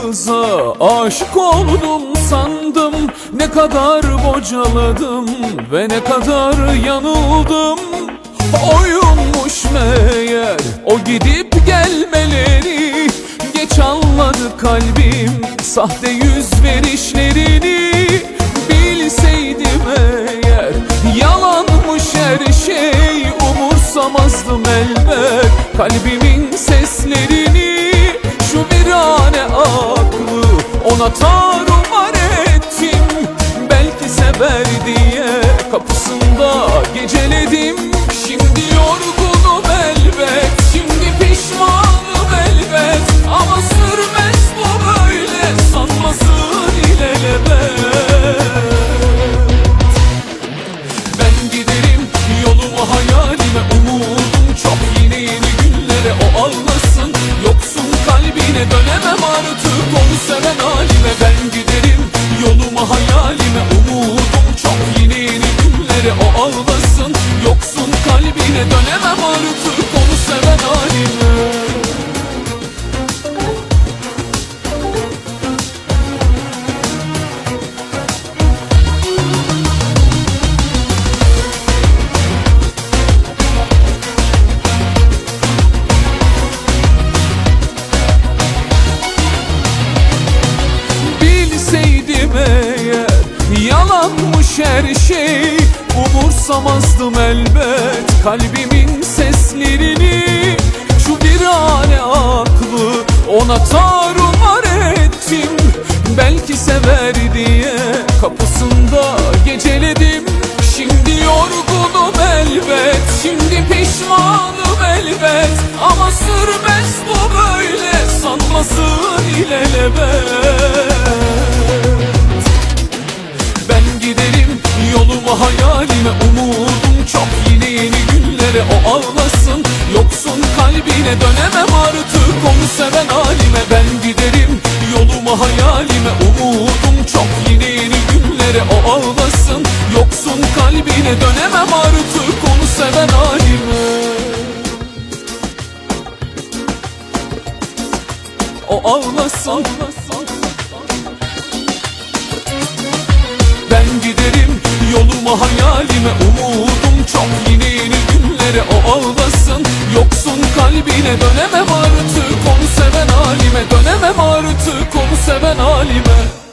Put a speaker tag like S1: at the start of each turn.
S1: kıza aşık oldum sandım. Ne kadar bocaladım ve ne kadar yanıldım. Oyunmuş meğer o gidip gelmeleri. Geç anladı kalbim sahte yüz verişlerini. Bilseydim eğer yalanmış her şey, umursamazdım elbet kalbimin seslerini. Şu virane aklı ona tarumar ettim. Belki sever diye kapısında geceledim. Şimdi yorgunum elbet, şimdi pişmanım elbet. Ama sürmez bu böyle, sanmasın ilelebet. Ben giderim yoluma, hayalime, umudum çok. Yine yeni günlere o ağlasın, yoksun kalbine dönemem artık onu seven halime. Ben giderim yoluma, hayalime, umudum çok. Yine yeni günlere o ağlasın, yoksun kalbine dönemem artık onu seven halime. Bilseydim eğer yalanmış her şey, umursamazdım elbet kalbimin seslerini. Şu virane aklı ona tarumar ettim. Belki sever diye kapısında geceledim. Şimdi yorgunum elbet, şimdi pişmanım elbet. Ama sürmez bu böyle, sanmasın ilelebet. Ben giderim yoluma, hayalime, umudum çok. Yine yeni günlere o ağlasın, yoksun kalbine dönemem artık onu seven halime. Ben giderim yoluma, hayalime, umudum çok. Yine yeni günlere o ağlasın, yoksun kalbine dönemem artık onu seven halime. O ağlasın. Ben giderim yoluma, hayalime, umudum çok. Yine yeni günlere o ağlasın, yoksun kalbine dönemem artık onu seven halime. Dönemem artık onu seven halime.